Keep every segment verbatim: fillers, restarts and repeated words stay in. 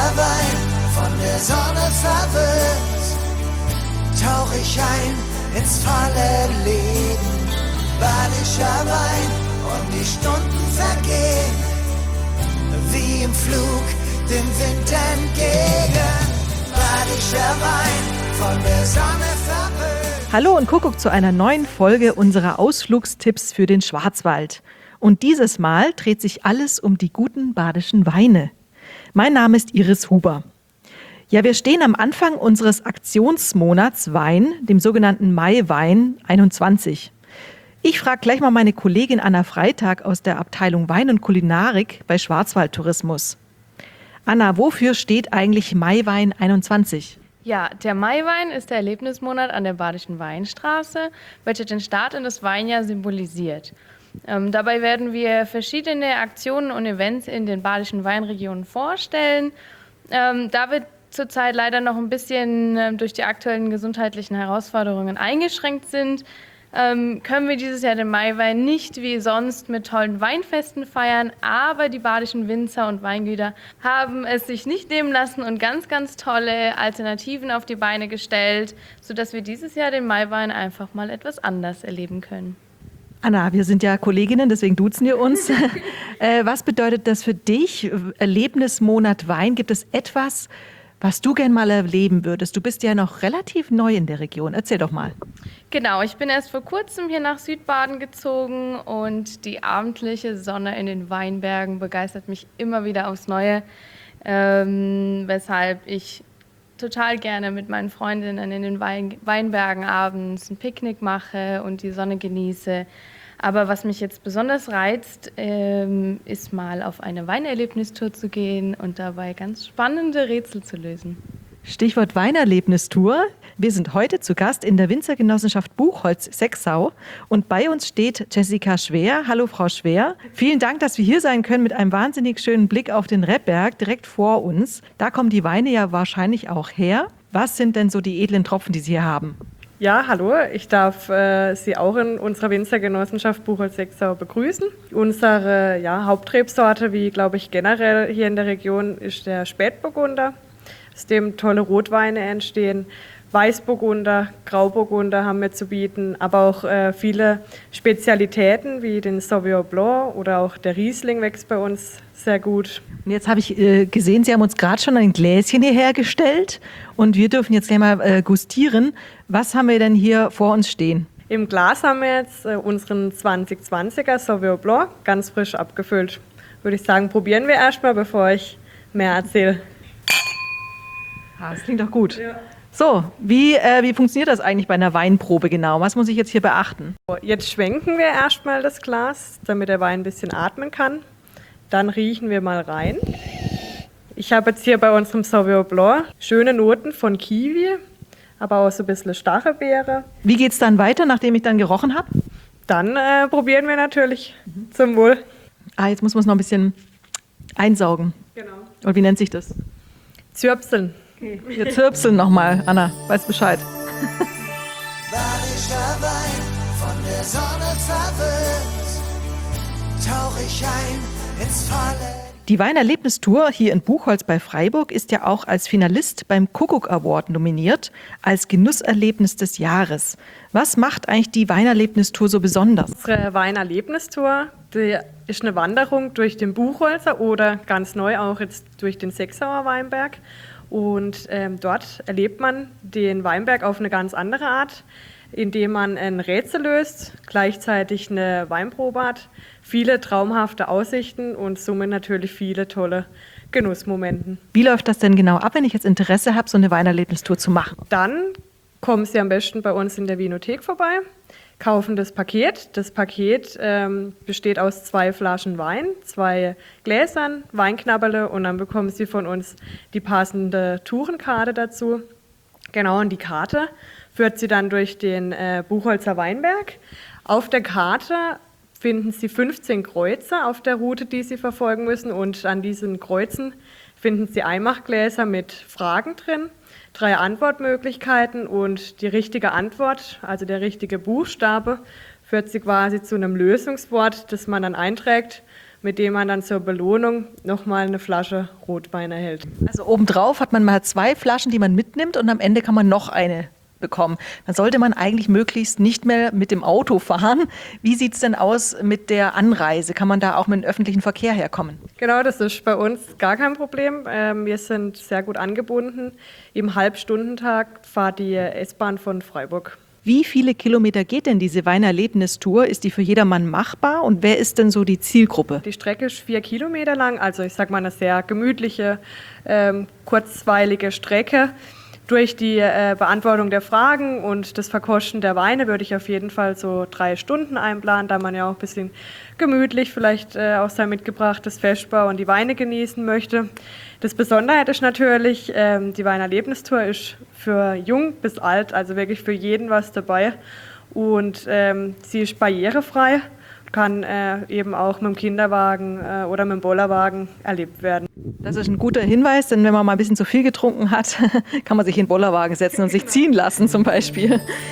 Wein, von der Sonne verwöhnt, tauch ich ein ins volle Leben. Badischer Wein und die Stunden vergehen, wie im Flug dem Wind entgegen. Badischer Wein, von der Sonne verwöhnt. Hallo und Kuckuck zu einer neuen Folge unserer Ausflugstipps für den Schwarzwald. Und dieses Mal dreht sich alles um die guten badischen Weine. Mein Name ist Iris Huber. Ja, wir stehen am Anfang unseres Aktionsmonats Wein, dem sogenannten Maiwein einundzwanzig. Ich frage gleich mal meine Kollegin Anna Freitag aus der Abteilung Wein und Kulinarik bei Schwarzwaldtourismus. Anna, wofür steht eigentlich Maiwein einundzwanzig? Ja, der Maiwein ist der Erlebnismonat an der Badischen Weinstraße, welcher den Start in das Weinjahr symbolisiert. Ähm, dabei werden wir verschiedene Aktionen und Events in den badischen Weinregionen vorstellen. Ähm, da wir zurzeit leider noch ein bisschen ähm, durch die aktuellen gesundheitlichen Herausforderungen eingeschränkt sind, ähm, können wir dieses Jahr den Maiwein nicht wie sonst mit tollen Weinfesten feiern, aber die badischen Winzer und Weingüter haben es sich nicht nehmen lassen und ganz, ganz tolle Alternativen auf die Beine gestellt, sodass wir dieses Jahr den Maiwein einfach mal etwas anders erleben können. Anna, wir sind ja Kolleginnen, deswegen duzen wir uns. äh, was bedeutet das für dich? Erlebnismonat Wein, gibt es etwas, was du gern mal erleben würdest? Du bist ja noch relativ neu in der Region. Erzähl doch mal. Genau, ich bin erst vor kurzem hier nach Südbaden gezogen und die abendliche Sonne in den Weinbergen begeistert mich immer wieder aufs Neue, ähm, weshalb ich total gerne mit meinen Freundinnen in den Wein- Weinbergen abends ein Picknick mache und die Sonne genieße. Aber was mich jetzt besonders reizt, ähm, ist mal auf eine Weinerlebnistour zu gehen und dabei ganz spannende Rätsel zu lösen. Stichwort Weinerlebnistour. Wir sind heute zu Gast in der Winzergenossenschaft Buchholz-Sexau und bei uns steht Jessica Schwer. Hallo Frau Schwer. Vielen Dank, dass wir hier sein können mit einem wahnsinnig schönen Blick auf den Rebberg direkt vor uns. Da kommen die Weine ja wahrscheinlich auch her. Was sind denn so die edlen Tropfen, die Sie hier haben? Ja, hallo, ich darf äh, Sie auch in unserer Winzergenossenschaft Buchholz-Sexau begrüßen. Unsere ja, Hauptrebsorte, wie glaube ich generell hier in der Region, ist der Spätburgunder, aus dem tolle Rotweine entstehen. Weißburgunder, Grauburgunder haben wir zu bieten, aber auch äh, viele Spezialitäten wie den Sauvignon Blanc oder auch der Riesling wächst bei uns sehr gut. Und jetzt habe ich äh, gesehen, Sie haben uns gerade schon ein Gläschen hierher gestellt und wir dürfen jetzt gleich mal äh, gustieren. Was haben wir denn hier vor uns stehen? Im Glas haben wir jetzt äh, unseren zwanzig zwanziger Sauvignon Blanc, ganz frisch abgefüllt. Würde ich sagen, probieren wir erstmal, bevor ich mehr erzähle. Ah, das klingt doch gut. Ja. So, wie, äh, wie funktioniert das eigentlich bei einer Weinprobe genau? Was muss ich jetzt hier beachten? Jetzt schwenken wir erstmal das Glas, damit der Wein ein bisschen atmen kann. Dann riechen wir mal rein. Ich habe jetzt hier bei unserem Sauvignon Blanc schöne Noten von Kiwi, aber auch so ein bisschen Stachelbeere. Wie geht es dann weiter, nachdem ich dann gerochen habe? Dann äh, probieren wir natürlich zum Wohl. Ah, jetzt muss man es noch ein bisschen einsaugen. Genau. Und wie nennt sich das? Zürpseln. Okay. Wir zirpseln nochmal, Anna, weiß Bescheid. Badischer Wein, von der Sonne verwöhnt, tauch ich ein ins volle. Die Weinerlebnistour hier in Buchholz bei Freiburg ist ja auch als Finalist beim Kuckuck Award nominiert, als Genusserlebnis des Jahres. Was macht eigentlich die Weinerlebnistour so besonders? Unsere Weinerlebnistour, die ist eine Wanderung durch den Buchholzer oder ganz neu auch jetzt durch den Sexauer Weinberg. Und ähm, dort erlebt man den Weinberg auf eine ganz andere Art, indem man ein Rätsel löst, gleichzeitig eine Weinprobe hat, viele traumhafte Aussichten und somit natürlich viele tolle Genussmomente. Wie läuft das denn genau ab, wenn ich jetzt Interesse habe, so eine Weinerlebnistour zu machen? Dann kommen Sie am besten bei uns in der Winothek vorbei, kaufen das Paket. Das Paket ähm, besteht aus zwei Flaschen Wein, zwei Gläsern, Weinknabberle und dann bekommen Sie von uns die passende Tourenkarte dazu. Genau, und die Karte führt Sie dann durch den äh, Buchholzer Weinberg. Auf der Karte finden Sie fünfzehn Kreuze auf der Route, die Sie verfolgen müssen und an diesen Kreuzen finden Sie Einmachgläser mit Fragen drin. Drei Antwortmöglichkeiten und die richtige Antwort, also der richtige Buchstabe, führt Sie quasi zu einem Lösungswort, das man dann einträgt mit dem man dann zur Belohnung nochmal eine Flasche Rotwein erhält. Also obendrauf hat man mal zwei Flaschen, die man mitnimmt und am Ende kann man noch eine bekommen. Dann sollte man eigentlich möglichst nicht mehr mit dem Auto fahren. Wie sieht es denn aus mit der Anreise? Kann man da auch mit dem öffentlichen Verkehr herkommen? Genau, das ist bei uns gar kein Problem. Ähm, wir sind sehr gut angebunden. Im Halbstundentakt fahrt die S-Bahn von Freiburg. Wie viele Kilometer geht denn diese Weinerlebnistour? Ist die für jedermann machbar? Und wer ist denn so die Zielgruppe? Die Strecke ist vier Kilometer lang, also ich sage mal eine sehr gemütliche, ähm, kurzweilige Strecke. Durch die äh, Beantwortung der Fragen und das Verkosten der Weine würde ich auf jeden Fall so drei Stunden einplanen, da man ja auch ein bisschen gemütlich vielleicht äh, auch sein mitgebrachtes Festbau und die Weine genießen möchte. Das Besondere ist natürlich, ähm, die Weinerlebnistour ist für jung bis alt, also wirklich für jeden was dabei. Und ähm, sie ist barrierefrei, kann äh, eben auch mit dem Kinderwagen äh, oder mit dem Bollerwagen erlebt werden. Das ist ein guter Hinweis, denn wenn man mal ein bisschen zu viel getrunken hat, kann man sich in den Bollerwagen setzen und sich ziehen lassen zum Beispiel.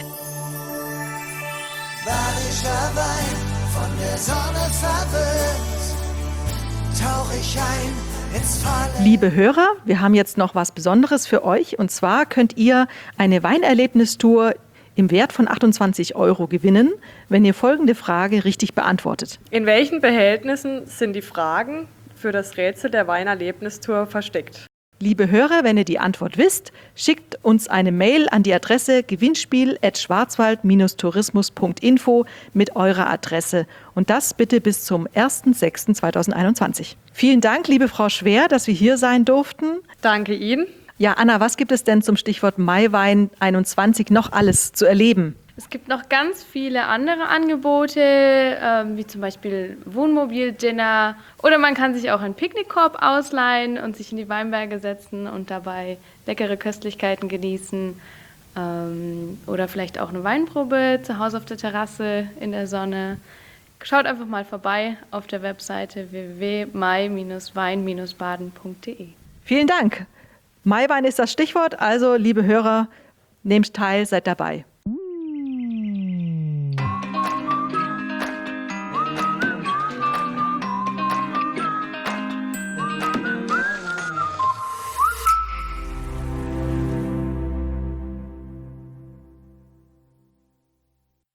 Badischer Wein, von der Sonne verwöhnt, tauch ich ein ins Fallen. Liebe Hörer, wir haben jetzt noch was Besonderes für euch. Und zwar könnt ihr eine Weinerlebnistour im Wert von achtundzwanzig Euro gewinnen, wenn ihr folgende Frage richtig beantwortet. In welchen Behältnissen sind die Fragen für das Rätsel der Weinerlebnistour versteckt? Liebe Hörer, wenn ihr die Antwort wisst, schickt uns eine Mail an die Adresse gewinnspiel at schwarzwald Bindestrich tourismus Punkt info mit eurer Adresse. Und das bitte bis zum ersten sechsten zweitausendeinundzwanzig. Vielen Dank, liebe Frau Schwer, dass wir hier sein durften. Danke Ihnen. Ja, Anna, was gibt es denn zum Stichwort Maiwein einundzwanzig noch alles zu erleben? Es gibt noch ganz viele andere Angebote, ähm, wie zum Beispiel Wohnmobil-Dinner. Oder man kann sich auch einen Picknickkorb ausleihen und sich in die Weinberge setzen und dabei leckere Köstlichkeiten genießen. Ähm, oder vielleicht auch eine Weinprobe zu Hause auf der Terrasse in der Sonne. Schaut einfach mal vorbei auf der Webseite w w w punkt mai wein baden punkt de. Vielen Dank. Maiwein ist das Stichwort, also liebe Hörer, nehmt teil, seid dabei.